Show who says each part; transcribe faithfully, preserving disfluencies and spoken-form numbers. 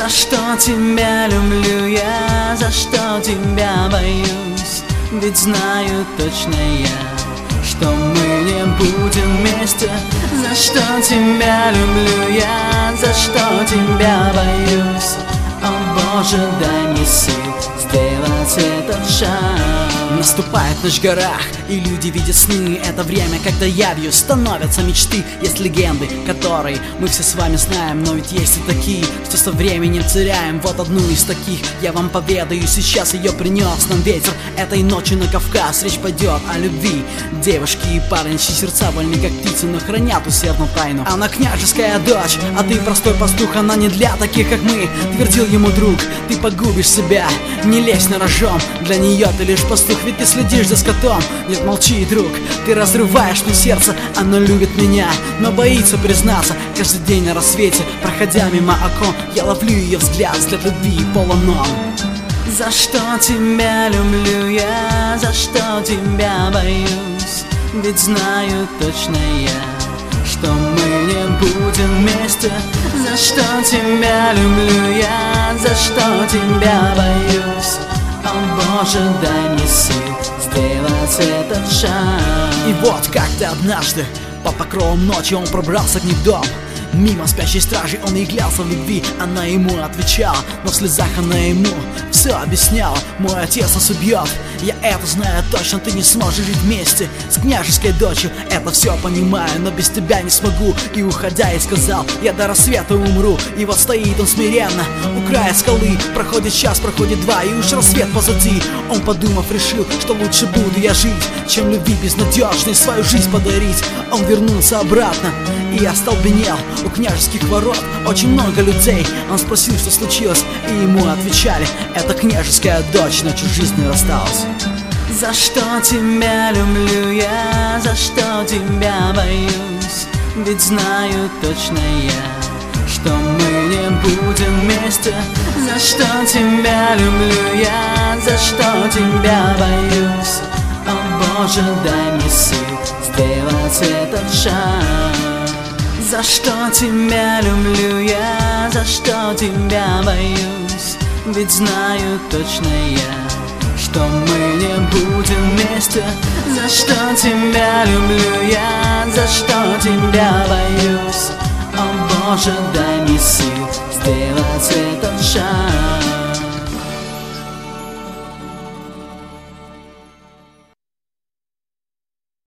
Speaker 1: За что тебя люблю я, за что тебя боюсь? Ведь знаю точно я, что мы не будем вместе. За что тебя люблю я, за что тебя боюсь? О Боже, дай мне сил сделать этот шаг. Наступает ночь в горах, и люди видят сны. Это время, когда явью становятся мечты. Есть легенды, которые мы все с вами знаем. Но ведь есть и такие, что со временем теряем. Вот одну из таких я вам поведаю. Сейчас ее принес нам ветер этой ночи на Кавказ. Речь пойдет о любви. Девушки и парни, чьи сердца вольны как птицы, но хранят усердную тайну. Она княжеская дочь, а ты простой пастух. Она не для таких, как мы, твердил ему друг. Ты погубишь себя, не лезь на рожон. Для нее ты лишь пастух, ведь ты следишь за скотом. Нет, молчи, друг, ты разрываешь мне сердце. Она любит меня, но боится признаться. Каждый день на рассвете, проходя мимо окон, я ловлю ее взгляд, взгляд любви полон он. За что тебя люблю я, за что тебя боюсь? Ведь знаю точно я, что мы не будем вместе. За что тебя люблю я, за что тебя боюсь? О Боже, дай мне сил сделать этот шаг. И вот как-то однажды по покровам ночи он пробрался к ней в дом. Мимо спящей стражи он ей клялся в любви. Она ему отвечала, но в слезах она ему все объясняла. Мой отец нас убьет, я это знаю точно. Ты не сможешь жить вместе с княжеской дочерью. Это все понимаю, но без тебя не смогу. И уходя ей сказал, я до рассвета умру. И вот стоит он смиренно у края скалы. Проходит час, проходит два, и уж рассвет позади. Он, подумав, решил, что лучше буду я жить, чем любви безнадежной свою жизнь подарить. Он вернулся обратно и остолбенел у княжеских ворот. Очень много людей. Он спросил, что случилось, и ему отвечали, это княжеская дочь, но чуть жизнь не рассталась. За что тебя люблю я, за что тебя боюсь? Ведь знаю точно я, что мы не будем вместе. За что тебя люблю я, за что тебя боюсь? О Боже, дай мне сил сделать этот шаг. За что тебя люблю я, за что тебя боюсь? Ведь знаю точно я, что мы не будем вместе. За что тебя люблю я, за что тебя боюсь? О Боже, дай мне сил